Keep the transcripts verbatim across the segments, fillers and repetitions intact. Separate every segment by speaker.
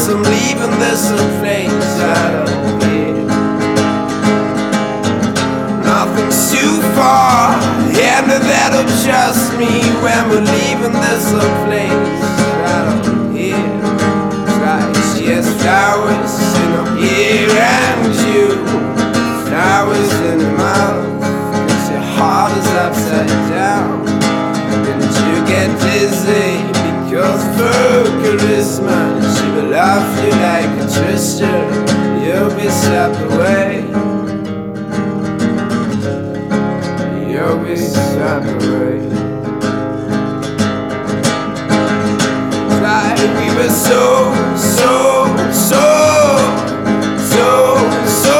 Speaker 1: I'm leaving this place out of here. Nothing's too far, and that'll trust me when we're leaving this place out of here. Right, yes, flowers in the ear and you, flowers in the mouth, 'cause your heart is upside down. And you get dizzy because for Christmas she will love you like a twister. You'll be swept away. You'll be swept away. Right, we were so, so, so, so, so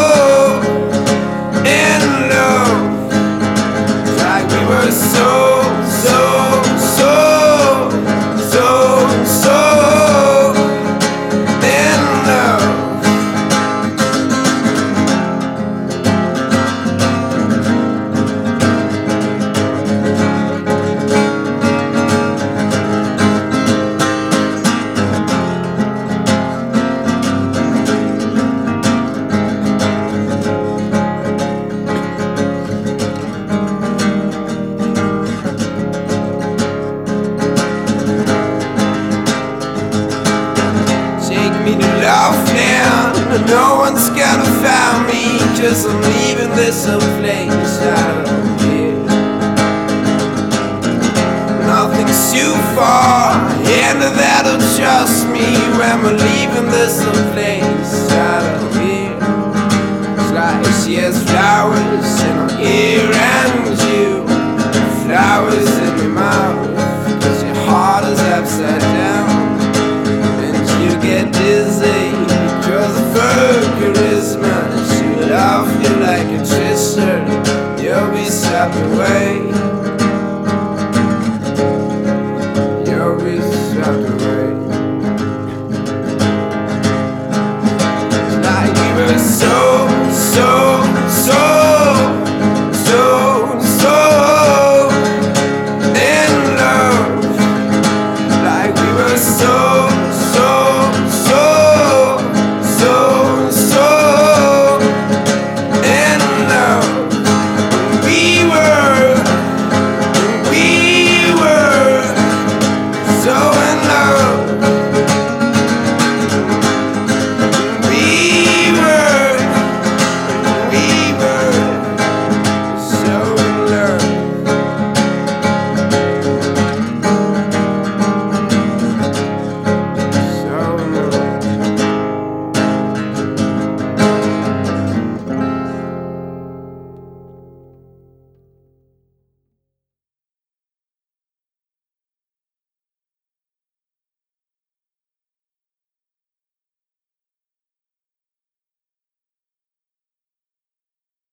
Speaker 1: in love. Like we were so, so, so, so, so in love. Love now, no one's gonna find me, 'cause I'm leaving this place out of here. Nothing's too far, and that'll trust me when we're leaving this place out of here. It's like she has flowers in her ear and you, flowers in your mouth, 'cause your heart is upside down. You get dizzy because for Christmas she will love you like a twister. You'll be swept away.